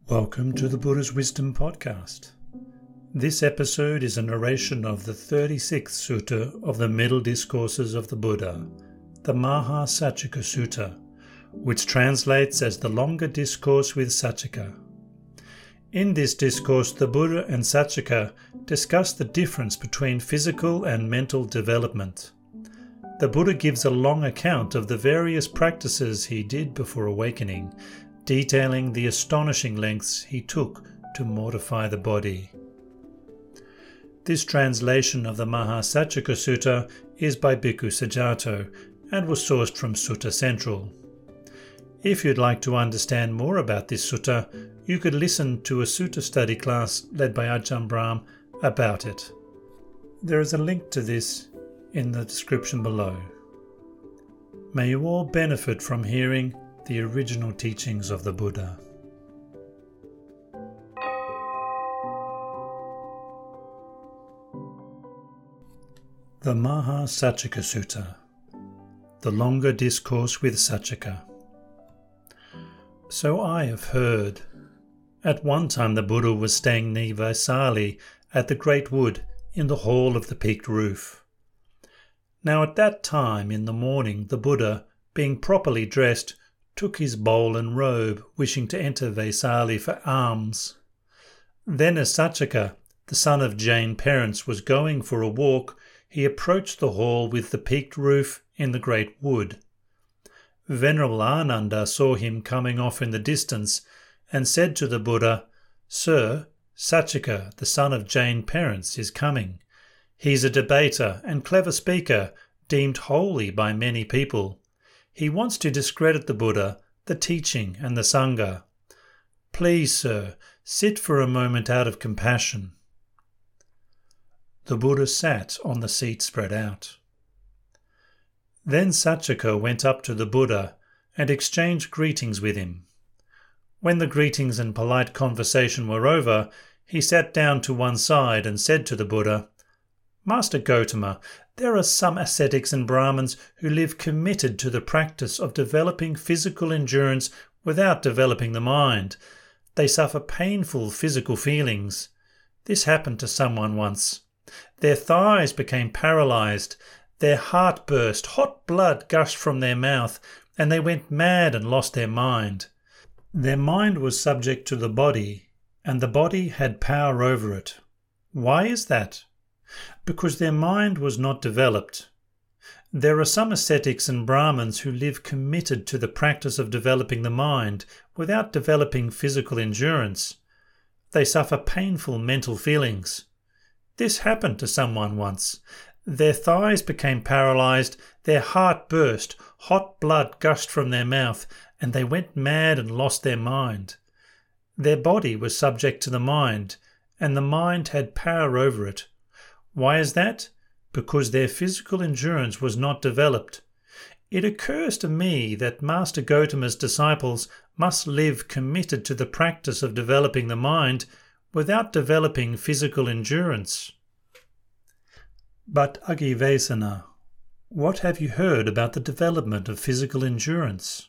Welcome to the Buddha's Wisdom Podcast. This episode is a narration of the 36th Sutta of the Middle Discourses of the Buddha, the Maha Saccaka Sutta, which translates as the Longer Discourse with Saccaka. In this discourse, the Buddha and Saccaka discuss the difference between physical and mental development. The Buddha gives a long account of the various practices he did before awakening, detailing the astonishing lengths he took to mortify the body. This translation of the Maha Saccaka Sutta is by Bhikkhu Sujato and was sourced from Sutta Central. If you'd like to understand more about this sutta, you could listen to a sutta study class led by Ajahn Brahm about it. There is a link to this in the description below. May you all benefit from hearing the original teachings of the Buddha. The Maha Saccaka Sutta, the Longer Discourse with Saccaka. So I have heard. At one time the Buddha was staying near Vaisali at the Great Wood in the hall of the peaked roof. Now at that time in the morning the Buddha, being properly dressed, took his bowl and robe, wishing to enter Vaisali for alms. Then as Saccaka, the son of Jain parents, was going for a walk, he approached the hall with the peaked roof in the great wood. Venerable Ananda saw him coming off in the distance and said to the Buddha, "Sir, Saccaka, the son of Jain parents, is coming. He's a debater and clever speaker, deemed holy by many people. He wants to discredit the Buddha, the teaching, and the Sangha. Please, sir, sit for a moment out of compassion." The Buddha sat on the seat spread out. Then Saccaka went up to the Buddha and exchanged greetings with him. When the greetings and polite conversation were over, he sat down to one side and said to the Buddha, "Master Gotama, there are some ascetics and Brahmins who live committed to the practice of developing physical endurance without developing the mind. They suffer painful physical feelings. This happened to someone once. Their thighs became paralyzed, their heart burst, hot blood gushed from their mouth, and they went mad and lost their mind. Their mind was subject to the body, and the body had power over it. Why is that? Because their mind was not developed. There are some ascetics and Brahmins who live committed to the practice of developing the mind without developing physical endurance. They suffer painful mental feelings. This happened to someone once. Their thighs became paralyzed, their heart burst, hot blood gushed from their mouth, and they went mad and lost their mind. Their body was subject to the mind, and the mind had power over it. Why is that? Because their physical endurance was not developed. It occurs to me that Master Gotama's disciples must live committed to the practice of developing the mind without developing physical endurance." But Agivesana, what have you heard about the development of physical endurance?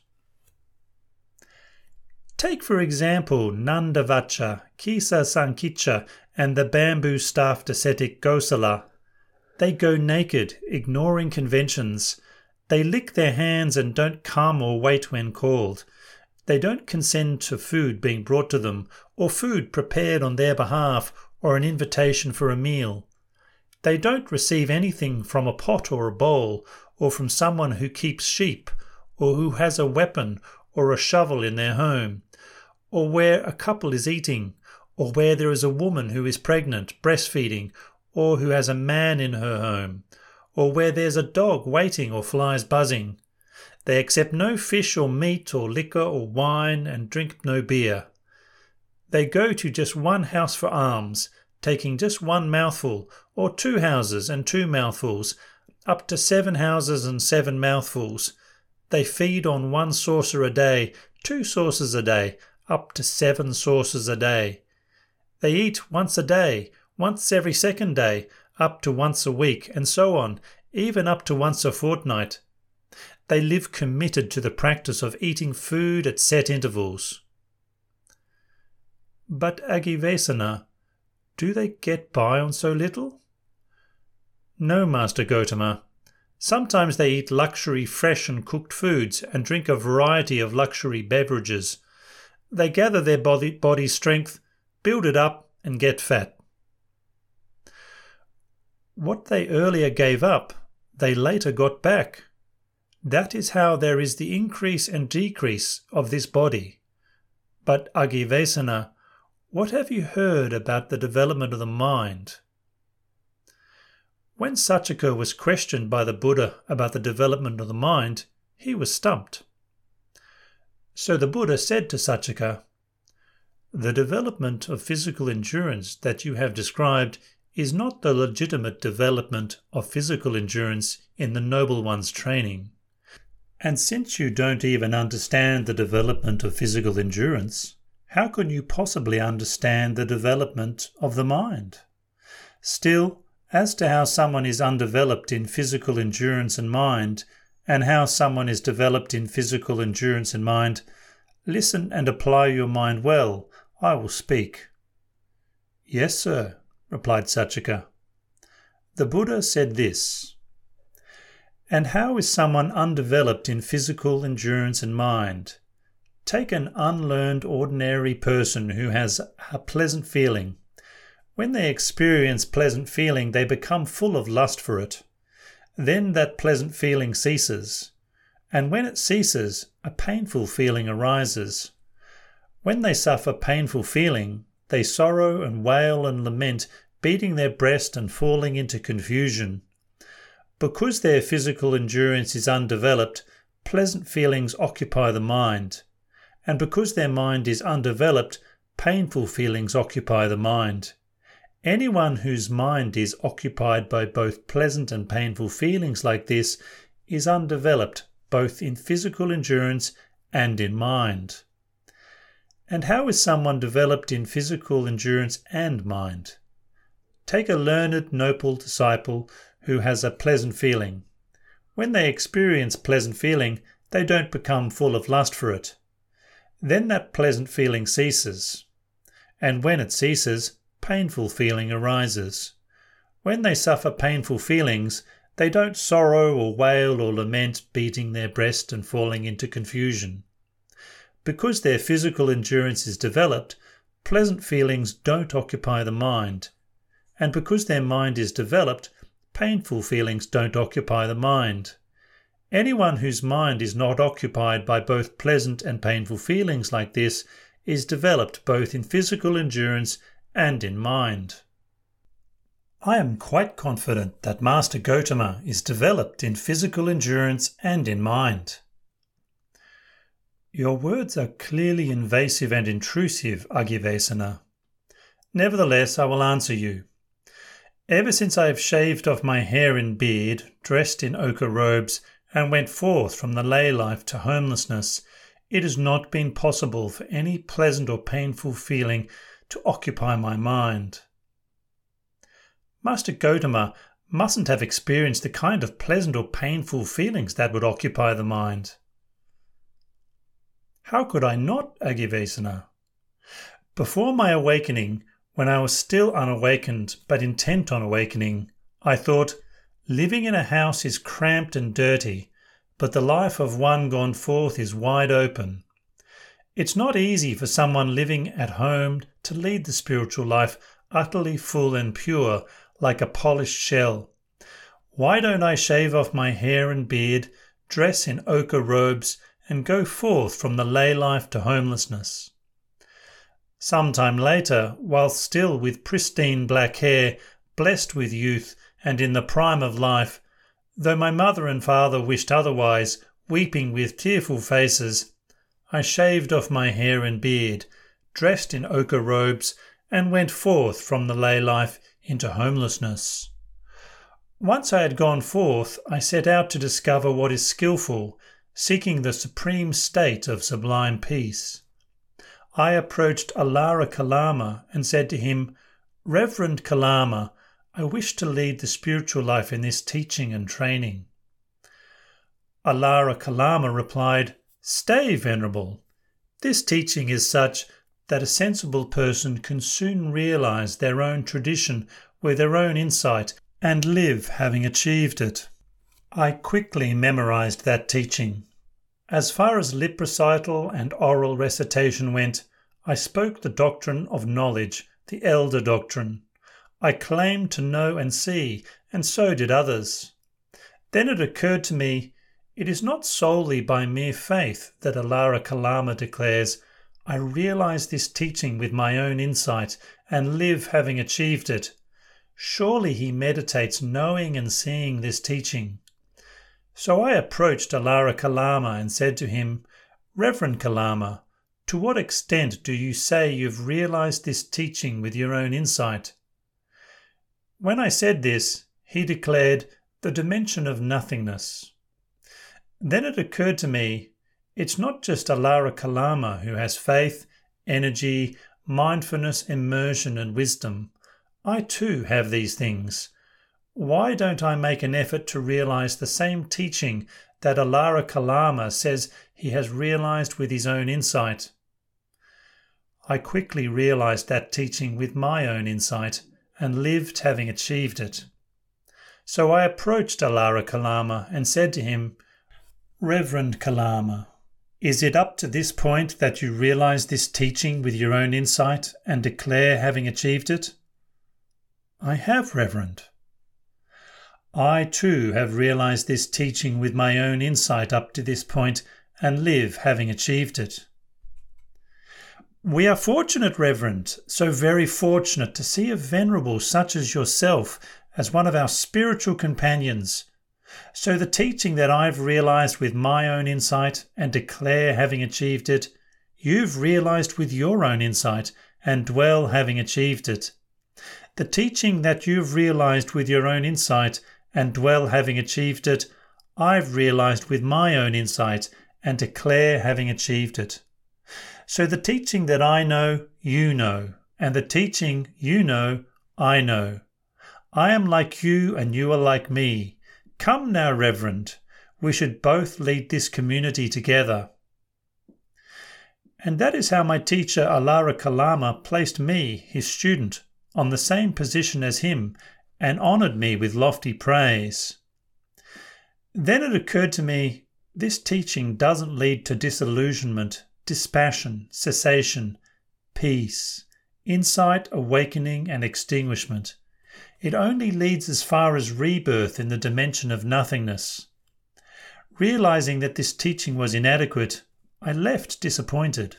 Take for example Nandavacha, Kisa Sankicha, and the bamboo-staffed ascetic Gosala. They go naked, ignoring conventions. They lick their hands and don't come or wait when called. They don't consent to food being brought to them, or food prepared on their behalf, or an invitation for a meal. They don't receive anything from a pot or a bowl, or from someone who keeps sheep, or who has a weapon or a shovel in their home, or where a couple is eating, or where there is a woman who is pregnant, breastfeeding, or who has a man in her home, or where there's a dog waiting or flies buzzing. They accept no fish or meat or liquor or wine and drink no beer. They go to just one house for alms, taking just one mouthful, or 2 houses and 2 mouthfuls, up to 7 houses and 7 mouthfuls. They feed on 1 saucer a day, 2 saucers a day, up to 7 saucers a day. They eat once a day, once every second day, up to once a week, and so on, even up to once a fortnight. They live committed to the practice of eating food at set intervals. But Agivesana, do they get by on so little? No, Master Gotama. Sometimes they eat luxury fresh and cooked foods and drink a variety of luxury beverages. They gather their body strength, build it up, and get fat. What they earlier gave up, they later got back. That is how there is the increase and decrease of this body. But Agivesana, what have you heard about the development of the mind? When Saccaka was questioned by the Buddha about the development of the mind, he was stumped. So the Buddha said to Saccaka, "The development of physical endurance that you have described is not the legitimate development of physical endurance in the Noble One's training. And since you don't even understand the development of physical endurance, how can you possibly understand the development of the mind? Still, as to how someone is undeveloped in physical endurance and mind, and how someone is developed in physical endurance and mind, listen and apply your mind well. I will speak." "Yes, sir," replied Saccaka. The Buddha said this, "And how is someone undeveloped in physical endurance and mind? Take an unlearned ordinary person who has a pleasant feeling. When they experience pleasant feeling, they become full of lust for it. Then that pleasant feeling ceases, and when it ceases, a painful feeling arises. When they suffer painful feeling, they sorrow and wail and lament, beating their breast and falling into confusion. Because their physical endurance is undeveloped, pleasant feelings occupy the mind, and because their mind is undeveloped, painful feelings occupy the mind. Anyone whose mind is occupied by both pleasant and painful feelings like this is undeveloped both in physical endurance and in mind." And how is someone developed in physical endurance and mind? Take a learned, noble disciple who has a pleasant feeling. When they experience pleasant feeling, they don't become full of lust for it. Then that pleasant feeling ceases, and when it ceases, painful feeling arises. When they suffer painful feelings, they don't sorrow or wail or lament, beating their breast and falling into confusion. Because their physical endurance is developed, pleasant feelings don't occupy the mind, and because their mind is developed, painful feelings don't occupy the mind. Anyone whose mind is not occupied by both pleasant and painful feelings like this is developed both in physical endurance and in mind. I am quite confident that Master Gotama is developed in physical endurance and in mind. Your words are clearly invasive and intrusive, Agivesana. Nevertheless, I will answer you. Ever since I have shaved off my hair and beard, dressed in ochre robes, and went forth from the lay life to homelessness, it has not been possible for any pleasant or painful feeling to occupy my mind. Master Gotama mustn't have experienced the kind of pleasant or painful feelings that would occupy the mind. How could I not, Agivesana? Before my awakening, when I was still unawakened but intent on awakening, I thought, living in a house is cramped and dirty, but the life of one gone forth is wide open. It's not easy for someone living at home to lead the spiritual life utterly full and pure, like a polished shell. Why don't I shave off my hair and beard, dress in ochre robes, and go forth from the lay life to homelessness? Some time later, while still with pristine black hair, blessed with youth, and in the prime of life, though my mother and father wished otherwise, weeping with tearful faces, I shaved off my hair and beard, dressed in ochre robes, and went forth from the lay life into homelessness. Once I had gone forth, I set out to discover what is skillful, seeking the supreme state of sublime peace. I approached Alara Kalama and said to him, "Reverend Kalama, I wish to lead the spiritual life in this teaching and training." Alara Kalama replied, "Stay, Venerable. This teaching is such, that a sensible person can soon realize their own tradition with their own insight and live having achieved it. I quickly memorized that teaching. As far as lip recital and oral recitation went, I spoke the doctrine of knowledge, the elder doctrine. I claimed to know and see, and so did others. Then it occurred to me, it is not solely by mere faith that Alara Kalama declares, I realize this teaching with my own insight and live having achieved it. Surely he meditates knowing and seeing this teaching. So I approached Alara Kalama and said to him, Reverend Kalama, to what extent do you say you've realized this teaching with your own insight? When I said this, he declared, the dimension of nothingness. Then it occurred to me, it's not just Alara Kalama who has faith, energy, mindfulness, immersion and wisdom. I too have these things. Why don't I make an effort to realize the same teaching that Alara Kalama says he has realized with his own insight? I quickly realized that teaching with my own insight and lived having achieved it. So I approached Alara Kalama and said to him, Reverend Kalama, is it up to this point that you realize this teaching with your own insight and declare having achieved it? I have, Reverend. I too have realized this teaching with my own insight up to this point and live having achieved it. We are fortunate, Reverend, so very fortunate to see a venerable such as yourself as one of our spiritual companions. So the teaching that I've realized with my own insight and declare having achieved it, you've realized with your own insight and dwell having achieved it. The teaching that you've realized with your own insight and dwell having achieved it, I've realized with my own insight and declare having achieved it. So the teaching that I know, you know, and the teaching you know, I know. I am like you and you are like me. Come now, Reverend, we should both lead this community together. And that is how my teacher Alara Kalama placed me, his student, on the same position as him and honoured me with lofty praise. Then it occurred to me, this teaching doesn't lead to disillusionment, dispassion, cessation, peace, insight, awakening and extinguishment. It only leads as far as rebirth in the dimension of nothingness. Realizing that this teaching was inadequate, I left disappointed.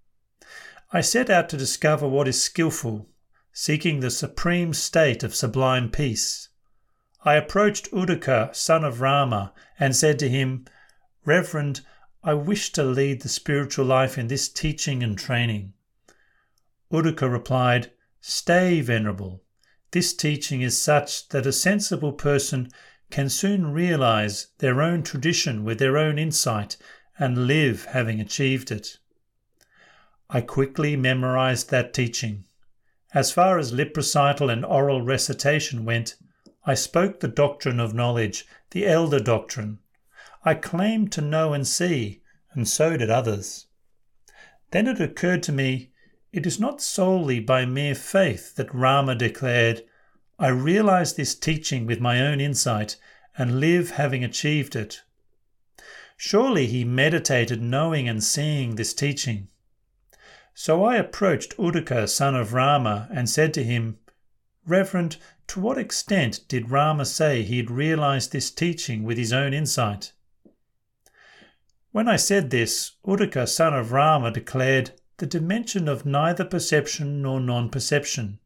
I set out to discover what is skillful, seeking the supreme state of sublime peace. I approached Uddaka, son of Rama, and said to him, Reverend, I wish to lead the spiritual life in this teaching and training. Uddaka replied, Stay, Venerable. This teaching is such that a sensible person can soon realize their own tradition with their own insight and live having achieved it. I quickly memorized that teaching. As far as lip recital and oral recitation went, I spoke the doctrine of knowledge, the elder doctrine. I claimed to know and see, and so did others. Then it occurred to me, it is not solely by mere faith that Rama declared, I realize this teaching with my own insight and live having achieved it. Surely he meditated knowing and seeing this teaching. So I approached Uddaka, son of Rama, and said to him, Reverend, to what extent did Rama say he had realized this teaching with his own insight? When I said this, Uddaka, son of Rama, declared the dimension of neither perception nor non-perception.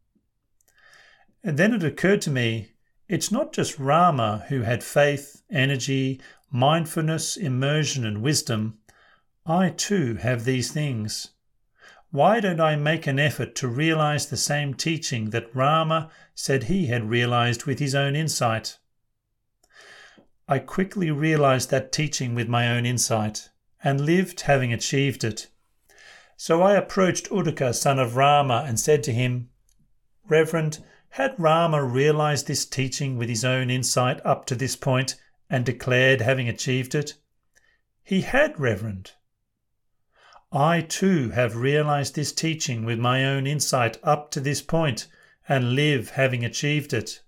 And then it occurred to me, it's not just Rama who had faith, energy, mindfulness, immersion and wisdom. I too have these things. Why don't I make an effort to realize the same teaching that Rama said he had realized with his own insight? I quickly realized that teaching with my own insight and lived having achieved it. So I approached Uddaka, son of Rama, and said to him, Reverend, had Rama realized this teaching with his own insight up to this point and declared having achieved it? He had, Reverend. I too have realized this teaching with my own insight up to this point and live having achieved it.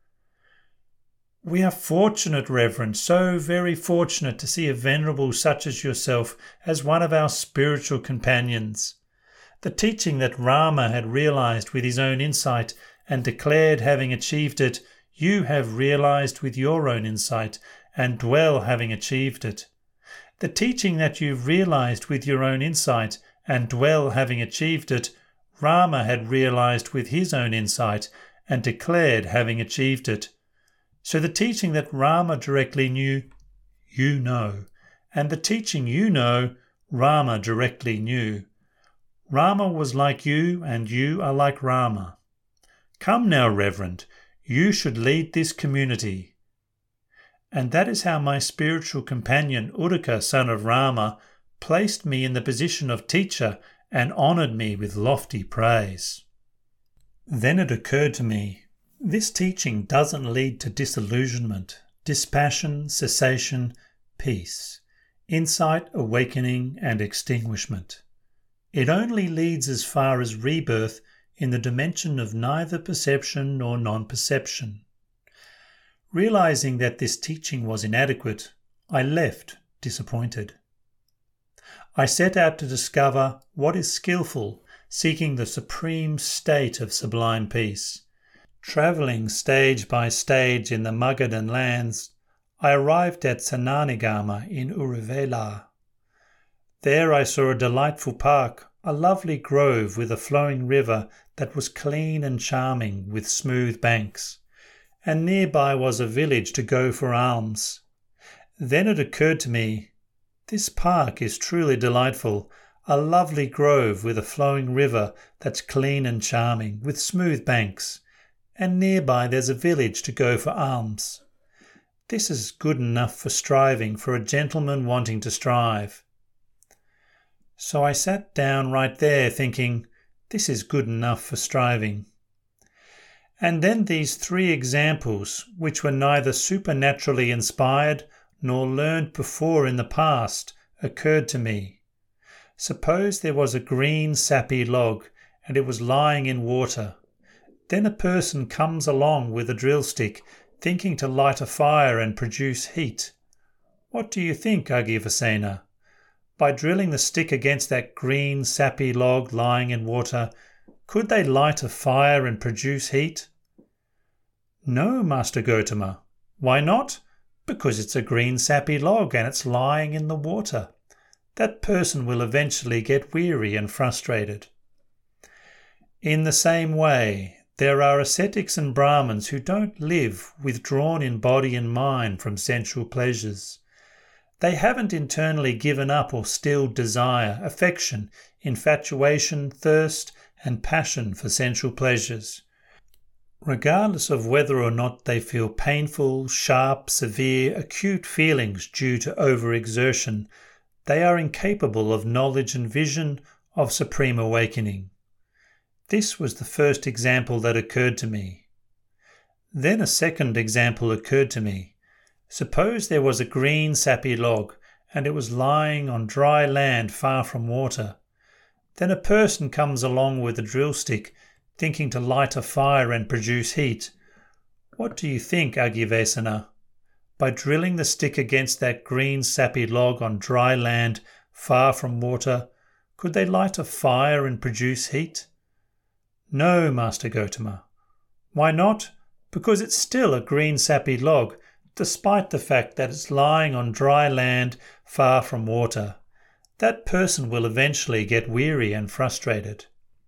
We are fortunate, Reverend, so very fortunate to see a venerable such as yourself as one of our spiritual companions. The teaching that Rama had realized with his own insight and declared having achieved it, you have realized with your own insight and dwell having achieved it. The teaching that you've realized with your own insight and dwell having achieved it, Rama had realized with his own insight and declared having achieved it. So the teaching that Rama directly knew, you know, and the teaching you know, Rama directly knew. Rama was like you and you are like Rama. Come now, Reverend, you should lead this community. And that is how my spiritual companion Uddaka, son of Rama, placed me in the position of teacher and honoured me with lofty praise. Then it occurred to me, this teaching doesn't lead to disillusionment, dispassion, cessation, peace, insight, awakening, and extinguishment. It only leads as far as rebirth in the dimension of neither perception nor non-perception. Realizing that this teaching was inadequate, I left disappointed. I set out to discover what is skillful, seeking the supreme state of sublime peace. Travelling stage by stage in the Magadhan lands, I arrived at Sananigama in Uruvela. There I saw a delightful park, a lovely grove with a flowing river that was clean and charming with smooth banks, and nearby was a village to go for alms. Then it occurred to me, this park is truly delightful, a lovely grove with a flowing river that's clean and charming with smooth banks, and nearby there's a village to go for alms. This is good enough for striving for a gentleman wanting to strive. So I sat down right there thinking, this is good enough for striving. And then these three examples, which were neither supernaturally inspired nor learned before in the past, occurred to me. Suppose there was a green sappy log and it was lying in water. Then a person comes along with a drill stick, thinking to light a fire and produce heat. What do you think, Agivasena? By drilling the stick against that green sappy log lying in water, could they light a fire and produce heat? No, Master Gotama. Why not? Because it's a green sappy log and it's lying in the water. That person will eventually get weary and frustrated. In the same way, there are ascetics and Brahmins who don't live withdrawn in body and mind from sensual pleasures. They haven't internally given up or stilled desire, affection, infatuation, thirst, and passion for sensual pleasures. Regardless of whether or not they feel painful, sharp, severe, acute feelings due to overexertion, they are incapable of knowledge and vision of supreme awakening. This was the first example that occurred to me. Then a second example occurred to me. Suppose there was a green sappy log and it was lying on dry land far from water. Then a person comes along with a drill stick, thinking to light a fire and produce heat. What do you think, Agivesana? By drilling the stick against that green sappy log on dry land far from water, could they light a fire and produce heat? No, Master Gotama. Why not? Because it's still a green sappy log, despite the fact that it's lying on dry land far from water. That person will eventually get weary and frustrated.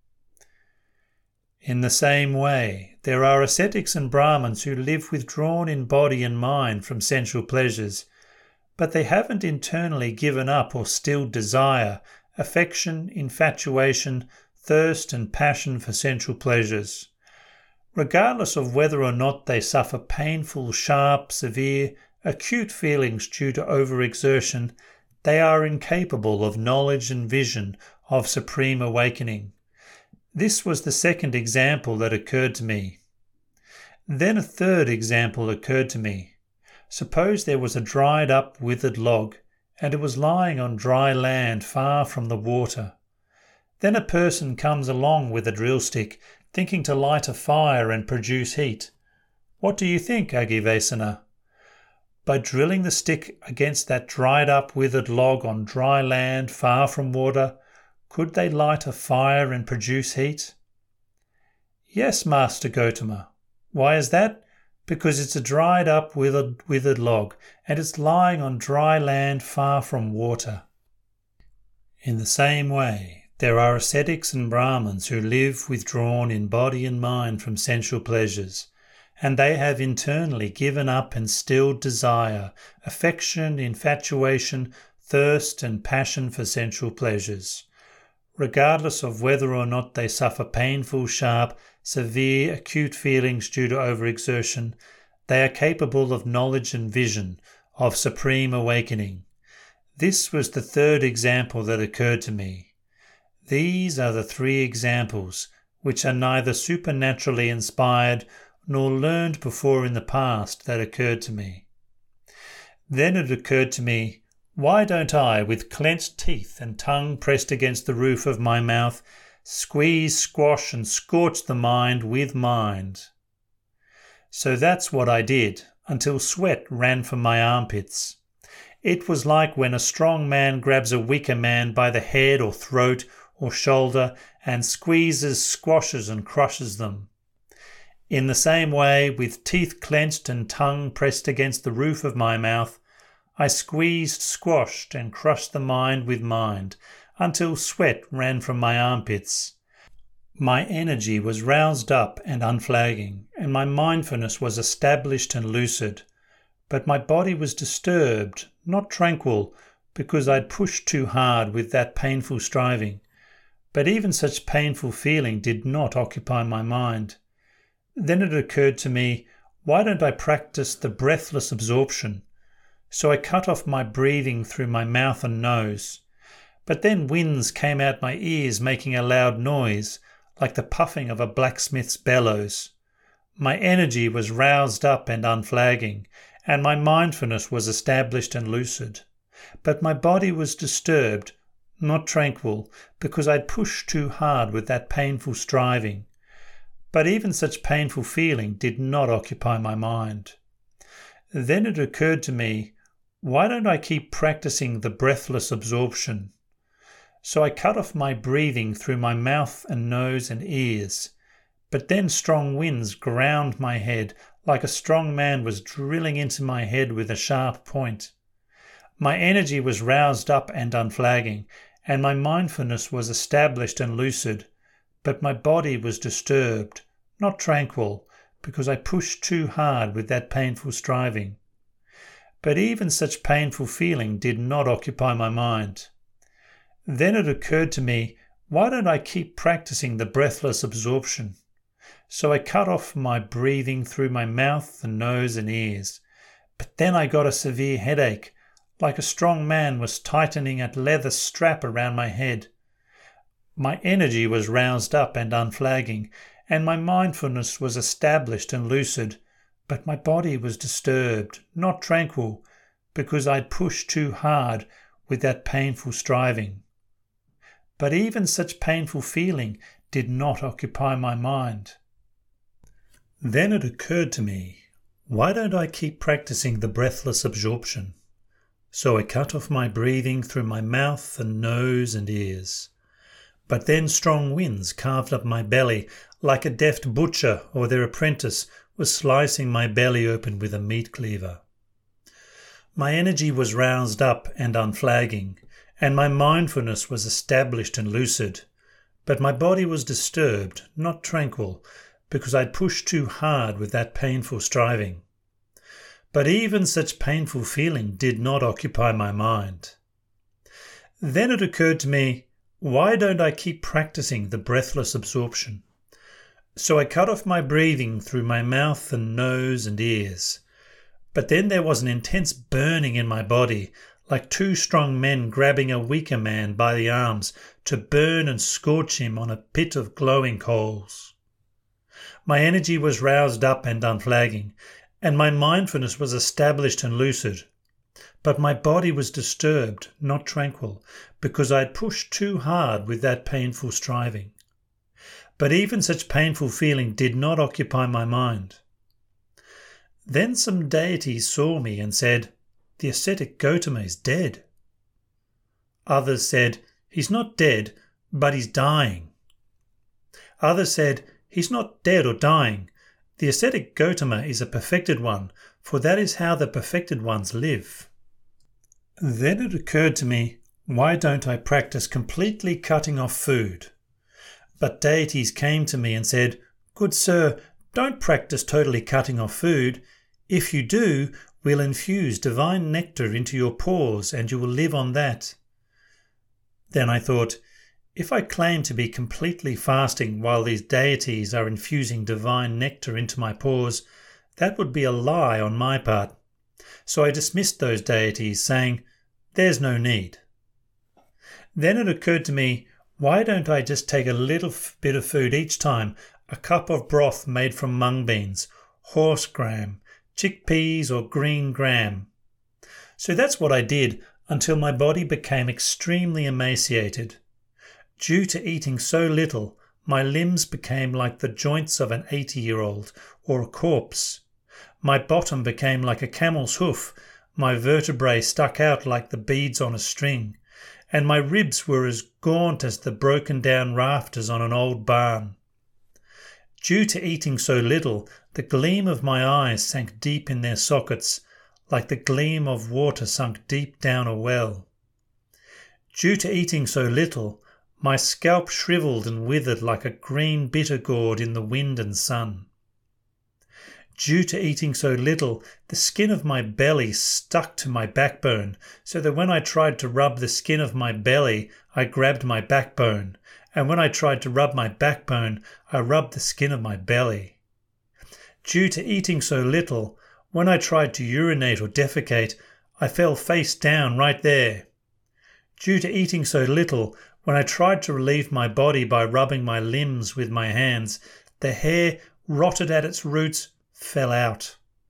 In the same way, there are ascetics and Brahmins who live withdrawn in body and mind from sensual pleasures, but they haven't internally given up or stilled desire, affection, infatuation, thirst and passion for sensual pleasures. Regardless of whether or not they suffer painful, sharp, severe, acute feelings due to overexertion, they are incapable of knowledge and vision of supreme awakening. This was the second example that occurred to me. Then a third example occurred to me. Suppose there was a dried up, withered log, and it was lying on dry land far from the water. Then a person comes along with a drill stick, thinking to light a fire and produce heat. What do you think, Agivesana? By drilling the stick against that dried up, withered log on dry land far from water, could they light a fire and produce heat? Yes, Master Gotama. Why is that? Because it's a dried up, withered log, and it's lying on dry land far from water. In the same way, there are ascetics and Brahmins who live withdrawn in body and mind from sensual pleasures, and they have internally given up and stilled desire, affection, infatuation, thirst and passion for sensual pleasures. Regardless of whether or not they suffer painful, sharp, severe, acute feelings due to overexertion, they are capable of knowledge and vision, of supreme awakening. This was the third example that occurred to me. These are the three examples which are neither supernaturally inspired nor learned before in the past that occurred to me. Then it occurred to me, why don't I, with clenched teeth and tongue pressed against the roof of my mouth, squeeze, squash and scorch the mind with mind? So that's what I did, until sweat ran from my armpits. It was like when a strong man grabs a weaker man by the head or throat or shoulder and squeezes, squashes and crushes them. In the same way, with teeth clenched and tongue pressed against the roof of my mouth, I squeezed, squashed and crushed the mind with mind, until sweat ran from my armpits. My energy was roused up and unflagging, and my mindfulness was established and lucid. But my body was disturbed, not tranquil, because I'd pushed too hard with that painful striving. But even such painful feeling did not occupy my mind. Then it occurred to me, why don't I practice the breathless absorption? So I cut off my breathing through my mouth and nose. But then winds came out my ears making a loud noise, like the puffing of a blacksmith's bellows. My energy was roused up and unflagging, and my mindfulness was established and lucid. But my body was disturbed, not tranquil, because I'd pushed too hard with that painful striving. But even such painful feeling did not occupy my mind. Then it occurred to me, why don't I keep practicing the breathless absorption? So I cut off my breathing through my mouth and nose and ears. But then strong winds ground my head, like a strong man was drilling into my head with a sharp point. My energy was roused up and unflagging, and my mindfulness was established and lucid, but my body was disturbed, not tranquil, because I pushed too hard with that painful striving. But even such painful feeling did not occupy my mind. Then it occurred to me, why don't I keep practicing the breathless absorption? So I cut off my breathing through my mouth and nose and ears. But then I got a severe headache, like a strong man was tightening a leather strap around my head. My energy was roused up and unflagging, and my mindfulness was established and lucid, but my body was disturbed, not tranquil, because I'd pushed too hard with that painful striving. But even such painful feeling did not occupy my mind. Then it occurred to me, why don't I keep practicing the breathless absorption? So I cut off my breathing through my mouth and nose and ears. But then strong winds carved up my belly, like a deft butcher or their apprentice was slicing my belly open with a meat cleaver. My energy was roused up and unflagging, and my mindfulness was established and lucid, but my body was disturbed, not tranquil, because I'd pushed too hard with that painful striving. But even such painful feeling did not occupy my mind. Then it occurred to me, why don't I keep practicing the breathless absorption? So I cut off my breathing through my mouth and nose and ears. But then there was an intense burning in my body, like two strong men grabbing a weaker man by the arms to burn and scorch him on a pit of glowing coals. My energy was roused up and unflagging, and my mindfulness was established and lucid, But my body was disturbed, not tranquil, because I had pushed too hard with that painful striving. But even such painful feeling did not occupy my mind. Then some deities saw me and said, "The ascetic Gotama is dead." Others said, "He's not dead, but he's dying." Others said, "He's not dead or dying. The ascetic Gotama is a perfected one, for that is how the perfected ones live." Then it occurred to me, why don't I practice completely cutting off food? But deities came to me and said, "Good sir, don't practice totally cutting off food. If you do, we'll infuse divine nectar into your pores and you will live on that." Then I thought, if I claim to be completely fasting while these deities are infusing divine nectar into my pores, that would be a lie on my part. So I dismissed those deities, saying, "There's no need." Then it occurred to me, why don't I just take a little bit of food each time, a cup of broth made from mung beans, horse gram, chickpeas or green gram. So that's what I did until my body became extremely emaciated. Due to eating so little, my limbs became like the joints of an 80-year-old or a corpse. My bottom became like a camel's hoof, my vertebrae stuck out like the beads on a string, and my ribs were as gaunt as the broken-down rafters on an old barn. Due to eating so little, the gleam of my eyes sank deep in their sockets, like the gleam of water sunk deep down a well. Due to eating so little, my scalp shriveled and withered like a green bitter gourd in the wind and sun. Due to eating so little, the skin of my belly stuck to my backbone, so that when I tried to rub the skin of my belly, I grabbed my backbone, and when I tried to rub my backbone, I rubbed the skin of my belly. Due to eating so little, when I tried to urinate or defecate, I fell face down right there. Due to eating so little, when I tried to relieve my body by rubbing my limbs with my hands, the hair, rotted at its roots, fell out.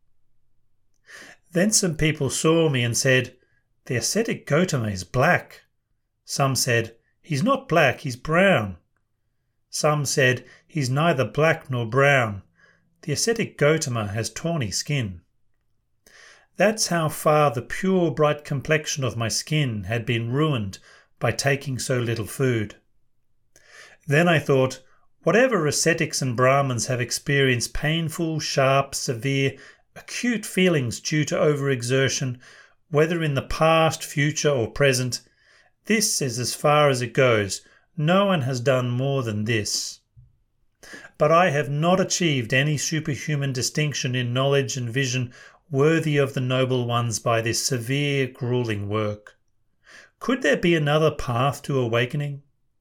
Then some people saw me and said, "The ascetic Gotama is black." Some said, "He's not black, he's brown." Some said, "He's neither black nor brown. The ascetic Gotama has tawny skin." That's how far the pure bright complexion of my skin had been ruined by taking so little food. Then I thought, whatever ascetics and Brahmins have experienced painful, sharp, severe, acute feelings due to overexertion, whether in the past, future or present, this is as far as it goes. No one has done more than this. But I have not achieved any superhuman distinction in knowledge and vision worthy of the noble ones by this severe, grueling work. Could there be another path to awakening?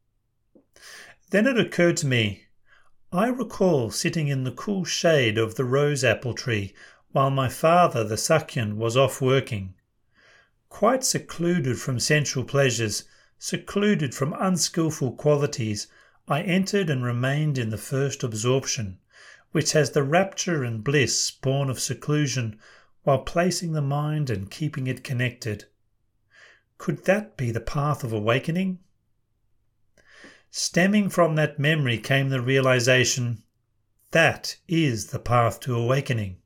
Then it occurred to me, I recall sitting in the cool shade of the rose apple tree while my father, the Sakyan, was off working. Quite secluded from sensual pleasures, secluded from unskilful qualities, I entered and remained in the first absorption, which has the rapture and bliss born of seclusion, while placing the mind and keeping it connected. Could that be the path of awakening? Stemming from that memory came the realization, that is the path to awakening.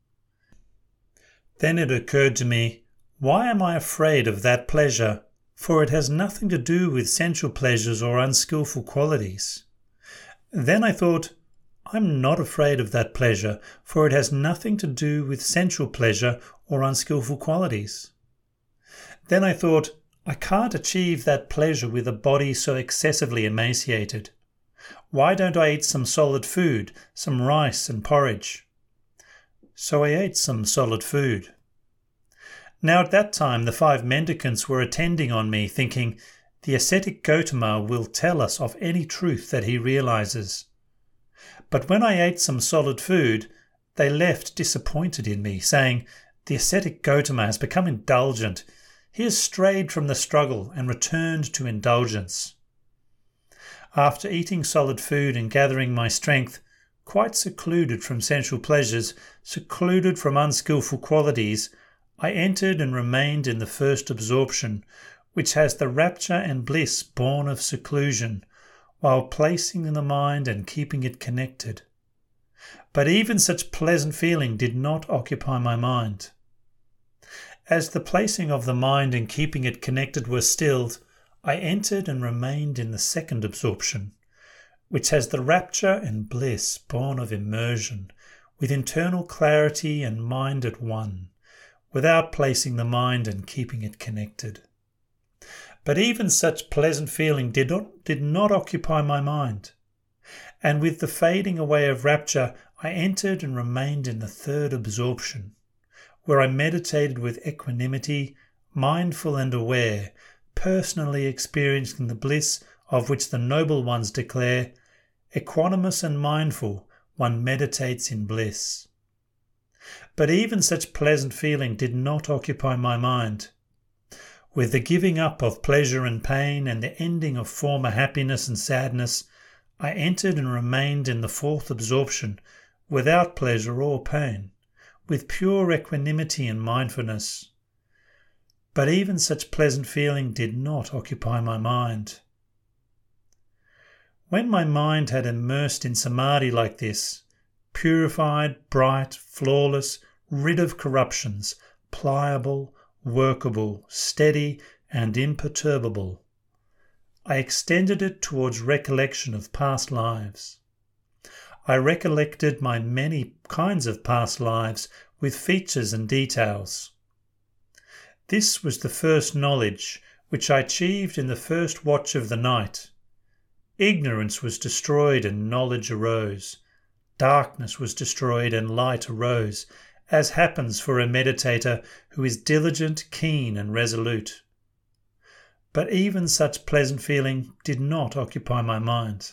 Then it occurred to me, why am I afraid of that pleasure? For it has nothing to do with sensual pleasures or unskilful qualities. Then I thought, I'm not afraid of that pleasure, for it has nothing to do with sensual pleasure or unskilful qualities. Then I thought, I can't achieve that pleasure with a body so excessively emaciated. Why don't I eat some solid food, some rice and porridge? So I ate some solid food. Now at that time the 5 mendicants were attending on me, thinking, the ascetic Gotama will tell us of any truth that he realizes. But when I ate some solid food, they left disappointed in me, saying, the ascetic Gotama has become indulgent. He has strayed from the struggle and returned to indulgence. After eating solid food and gathering my strength, quite secluded from sensual pleasures, secluded from unskilful qualities, I entered and remained in the first absorption, which has the rapture and bliss born of seclusion, while placing the mind and keeping it connected. But even such pleasant feeling did not occupy my mind. As the placing of the mind and keeping it connected were stilled, I entered and remained in the second absorption, which has the rapture and bliss born of immersion, with internal clarity and mind at one, without placing the mind and keeping it connected. But even such pleasant feeling did not occupy my mind. And with the fading away of rapture, I entered and remained in the third absorption, where I meditated with equanimity, mindful and aware, personally experiencing the bliss of which the noble ones declare, equanimous and mindful, one meditates in bliss. But even such pleasant feeling did not occupy my mind. With the giving up of pleasure and pain and the ending of former happiness and sadness, I entered and remained in the fourth absorption, without pleasure or pain, with pure equanimity and mindfulness. But even such pleasant feeling did not occupy my mind. When my mind had immersed in samadhi like this, purified, bright, flawless, rid of corruptions, pliable, workable, steady, and imperturbable, I extended it towards recollection of past lives. I recollected my many kinds of past lives with features and details. This was the first knowledge which I achieved in the first watch of the night. Ignorance was destroyed and knowledge arose. Darkness was destroyed and light arose, as happens for a meditator who is diligent, keen, and resolute. But even such pleasant feeling did not occupy my mind.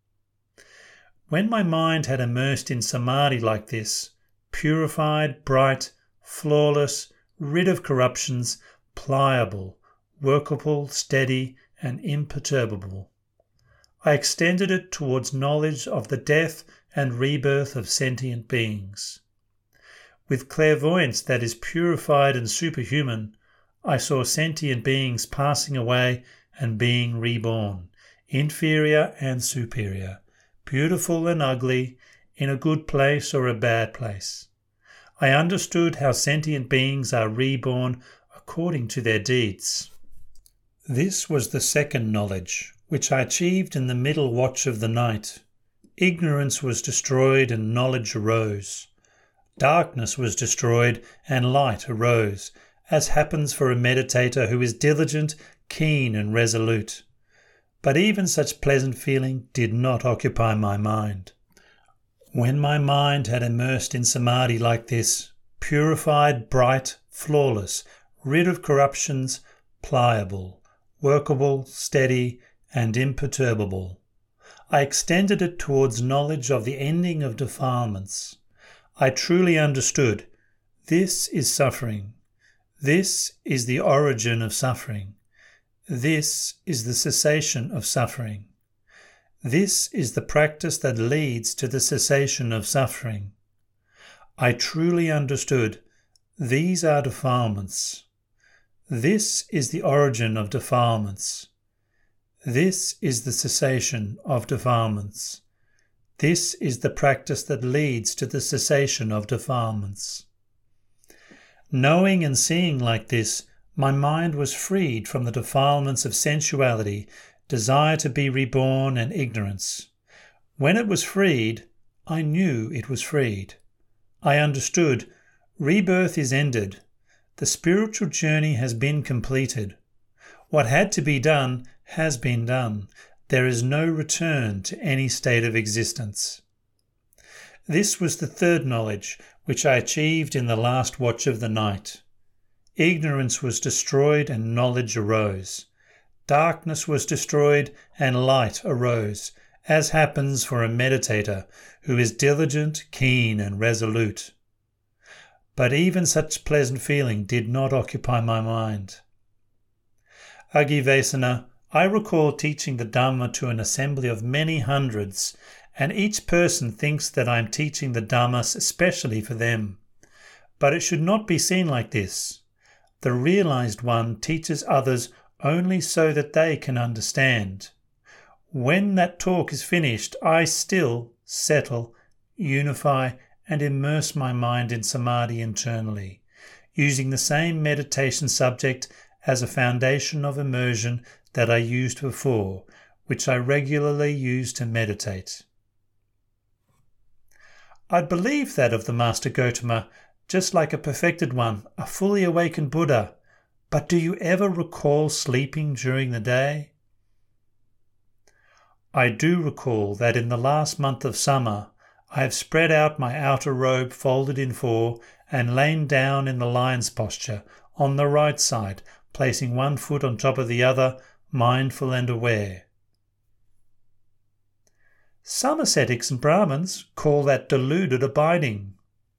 When my mind had immersed in samadhi like this, purified, bright, flawless, rid of corruptions, pliable, workable, steady, and imperturbable, I extended it towards knowledge of the death and rebirth of sentient beings. With clairvoyance that is purified and superhuman, I saw sentient beings passing away and being reborn, inferior and superior, beautiful and ugly, in a good place or a bad place. I understood how sentient beings are reborn according to their deeds. This was the second knowledge, which I achieved in the middle watch of the night. Ignorance was destroyed and knowledge arose. Darkness was destroyed and light arose, as happens for a meditator who is diligent, keen, and resolute. But even such pleasant feeling did not occupy my mind. When my mind had immersed in samadhi like this, purified, bright, flawless, rid of corruptions, pliable, workable, steady, and imperturbable, I extended it towards knowledge of the ending of defilements. I truly understood, this is suffering. This is the origin of suffering. This is the cessation of suffering. This is the practice that leads to the cessation of suffering. I truly understood, these are defilements. This is the origin of defilements. This is the cessation of defilements. This is the practice that leads to the cessation of defilements. Knowing and seeing like this, my mind was freed from the defilements of sensuality, desire to be reborn, and ignorance. When it was freed, I knew it was freed. I understood, rebirth is ended. The spiritual journey has been completed. What had to be done has been done. There is no return to any state of existence. This was the third knowledge, which I achieved in the last watch of the night. Ignorance was destroyed and knowledge arose. Darkness was destroyed and light arose, as happens for a meditator who is diligent, keen, and resolute. But even such pleasant feeling did not occupy my mind. Agivesana, I recall teaching the Dhamma to an assembly of many hundreds, and each person thinks that I am teaching the Dhamma especially for them. But it should not be seen like this. The realized one teaches others only so that they can understand. When that talk is finished, I still settle, unify, and immerse my mind in samadhi internally, using the same meditation subject as a foundation of immersion that I used before, which I regularly use to meditate. I believe that of the Master Gotama, just like a perfected one, a fully awakened Buddha. But do you ever recall sleeping during the day? I do recall that in the last month of summer, I have spread out my outer robe folded in four and lain down in the lion's posture on the right side, placing one foot on top of the other, mindful and aware. Some ascetics and Brahmins call that deluded abiding.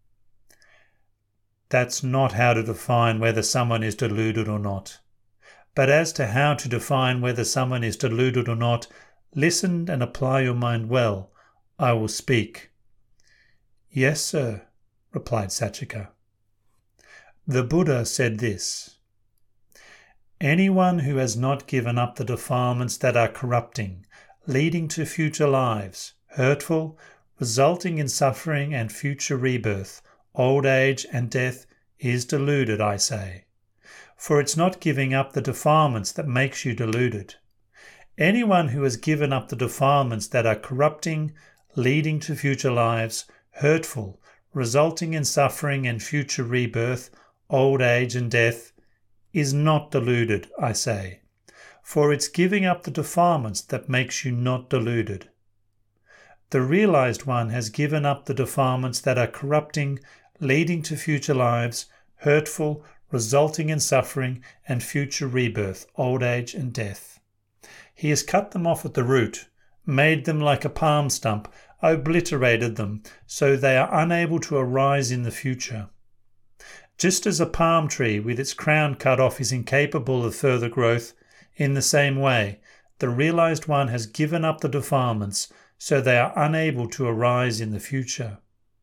That's not how to define whether someone is deluded or not. But as to how to define whether someone is deluded or not, listen and apply your mind well. I will speak. Yes, sir, replied Sachika. The Buddha said this: anyone who has not given up the defilements that are corrupting, leading to future lives, hurtful, resulting in suffering and future rebirth, old age and death, is deluded, I say. For it's not giving up the defilements that makes you deluded. Anyone who has given up the defilements that are corrupting, leading to future lives, hurtful, resulting in suffering and future rebirth, old age and death, is not deluded, I say. For it's giving up the defilements that makes you not deluded. The realized one has given up the defilements that are corrupting, leading to future lives, hurtful, resulting in suffering and future rebirth, old age and death. He has cut them off at the root, made them like a palm stump, obliterated them, so they are unable to arise in the future. Just as a palm tree with its crown cut off is incapable of further growth, in the same way, the realized one has given up the defilements, so they are unable to arise in the future.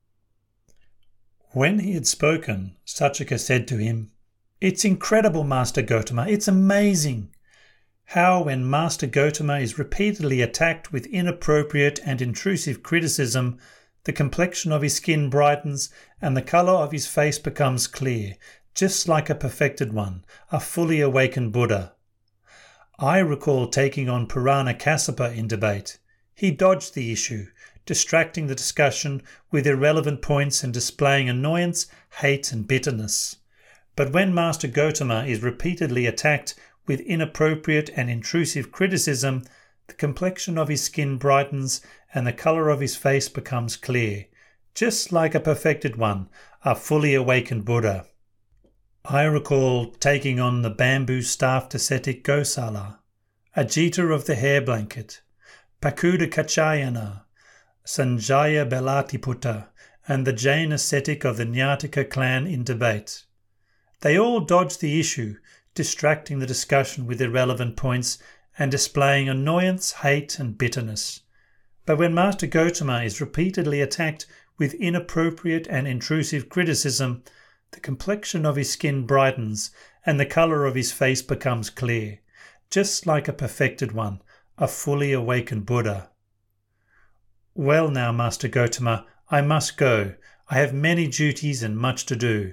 When he had spoken, Sachika said to him, "It's incredible, Master Gotama, it's amazing how when Master Gotama is repeatedly attacked with inappropriate and intrusive criticism, the complexion of his skin brightens and the colour of his face becomes clear, just like a perfected one, a fully awakened Buddha. I recall taking on Purana Kassapa in debate. He dodged the issue, distracting the discussion with irrelevant points and displaying annoyance, hate and bitterness. But when Master Gotama is repeatedly attacked with inappropriate and intrusive criticism, the complexion of his skin brightens and the colour of his face becomes clear, just like a perfected one, a fully awakened Buddha. I recall taking on the bamboo-staffed ascetic Gosala, Ajita of the hair blanket, Pakuda Kachayana, Sanjaya Belatiputta, and the Jain ascetic of the Nyataka clan in debate. They all dodged the issue, distracting the discussion with irrelevant points and displaying annoyance, hate and bitterness. But when Master Gotama is repeatedly attacked with inappropriate and intrusive criticism, the complexion of his skin brightens and the colour of his face becomes clear, just like a perfected one, a fully awakened Buddha. Well now, Master Gotama, I must go. I have many duties and much to do.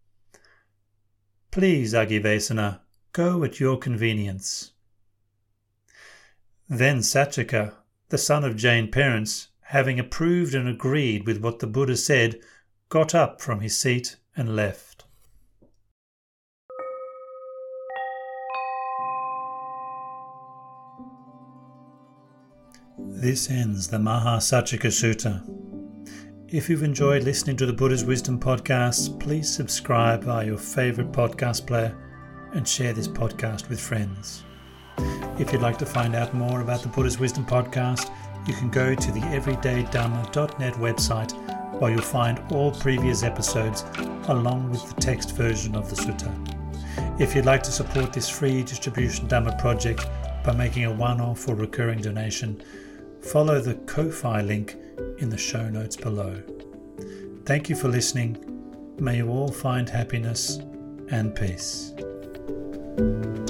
Please, Agivesana, go at your convenience. Then Sachika, the son of Jain parents, having approved and agreed with what the Buddha said, got up from his seat and left. This ends the Mahasachika Sutta. If you've enjoyed listening to the Buddha's Wisdom podcast, please subscribe via your favourite podcast player and share this podcast with friends. If you'd like to find out more about the Buddha's Wisdom podcast, you can go to the everydaydhamma.net website, where you'll find all previous episodes along with the text version of the sutta. If you'd like to support this free distribution Dhamma project by making a one-off or recurring donation, follow the Ko-Fi link in the show notes below. Thank you for listening. May you all find happiness and peace.